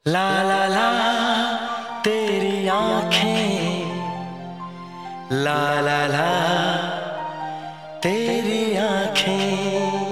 ला ला ला तेरी आँखें, ला ला ला तेरी आँखें।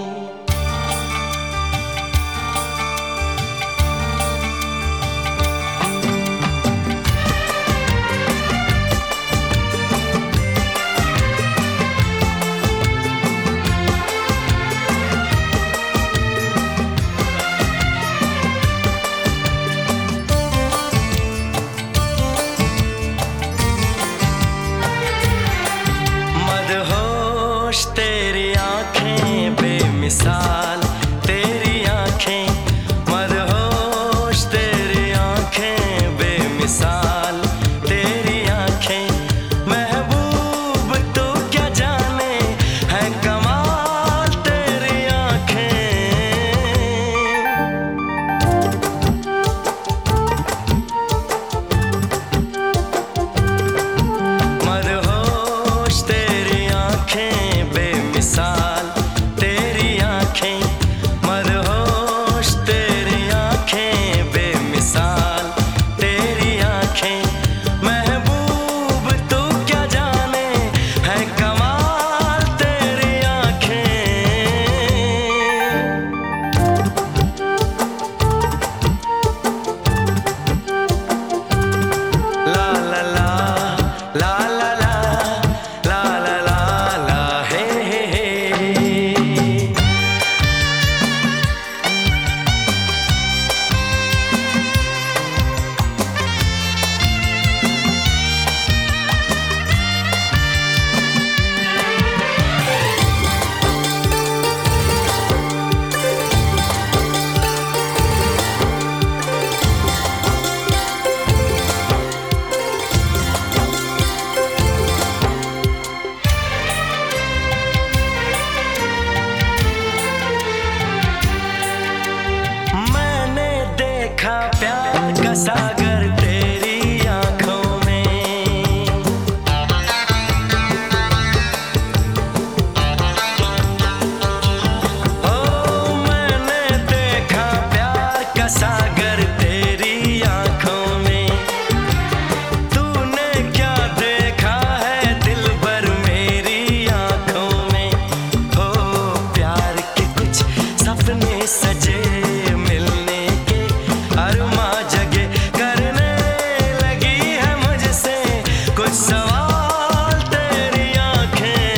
मदहोश तेरी आँखें बेमिसाल, तेरी आँखें मदहोश, तेरी आँखें बेमिसाल, तेरी आँखें महबूब तो क्या जाने है कमाल तेरी आँखें। मदहोश तेरी आँखें बेमिसाल, तेरी आँखें मदहोश, तेरी आँखें बेमिसाल, तेरी आँखें महबूब तो क्या जाने है कमाल तेरी आँखें। ला ला ला ला ला ला ला ला ला ला हे हे हे। मैंने देखा प्यार का सागर तेरी आंखों में, ओ मैंने देखा प्यार का सागर तेरी आंखों में। तूने क्या देखा है दिलबर मेरी आंखों में, हो प्यार के कुछ सपने सजे, मिलने के अरमा जगे, करने लगी है मुझसे कुछ सवाल तेरी आंखें।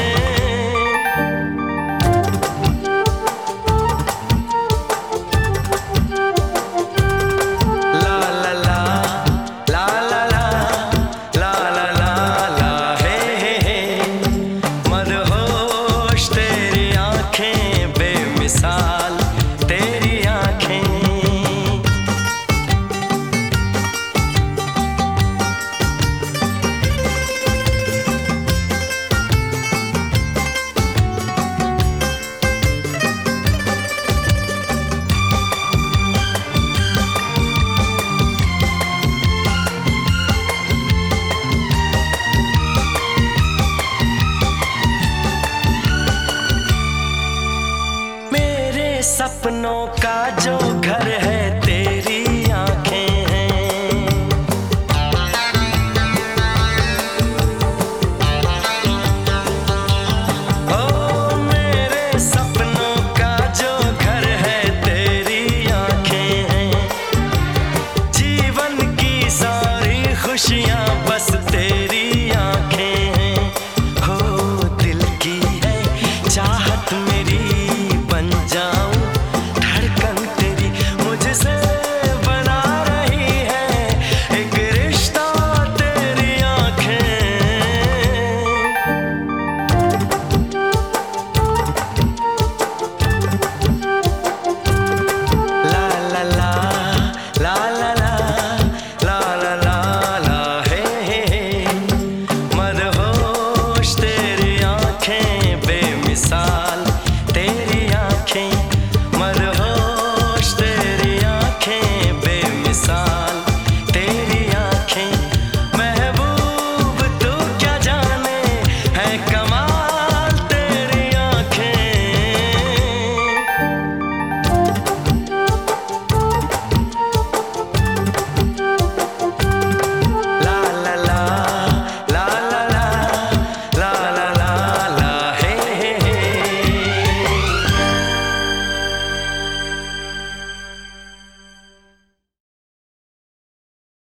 ला ला ला ला ला ला ला ला ला ला हे हे हे। मदहोश तेरी आंखें बेमिसाल, तेरी आंखें। मेरे सपनों का जो घर है